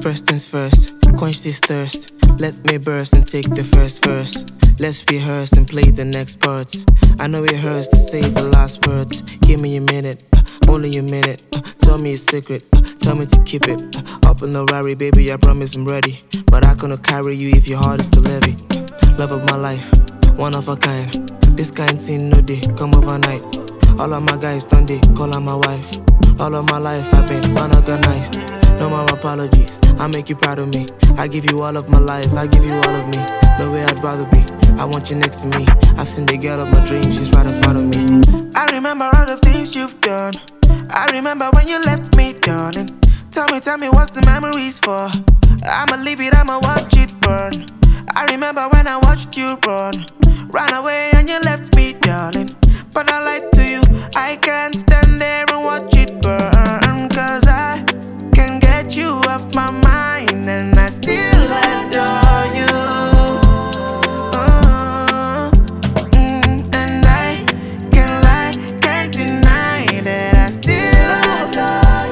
First things first, quench this thirst. Let me burst and take the first verse. Let's rehearse and play the next parts. I know it hurts to say the last words. Give me a minute, only a minute. Tell me a secret, tell me to keep it. Up in the Rari, baby, I promise I'm ready. But I couldn't carry you if your heart is too heavy. Love of my life, one of a kind. This kind thing no day, come overnight. All of my guys done they call her my wife. All of my life I've been unorganized. No more apologies, I make you proud of me. I give you all of my life, I give you all of me. No way I'd rather be, I want you next to me. I've seen the girl of my dreams, she's right in front of me. I remember all the things you've done. I remember when you left me, darling. Tell me what's the memories for? I'ma leave it, I'ma watch it burn. I remember when I watched you run away and you left me, darling. But I lied to you, I can't stand there and watch it burn. Cause I can get you off my mind and I still adore you. And I can't lie, can't deny that I still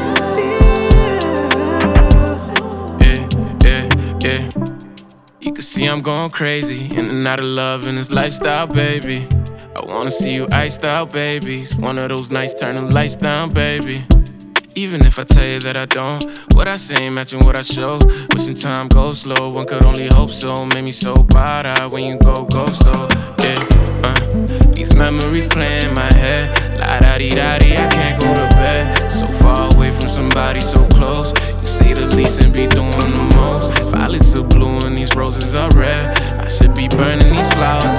adore you. Yeah. You can see I'm going crazy, in and out of love in this lifestyle, baby. I wanna see you iced out, baby. It's one of those nights, turn the lights down, baby. Even if I tell you that I don't, what I say ain't matching what I show. Wishing time goes slow, one could only hope so. Made me so bad when you go slow. These memories play in my head. La-da-dee-da-dee, I can't go to bed. So far away from somebody so close. You say the least and be doing the most. Violets are blue and these roses are red. I should be burning these flowers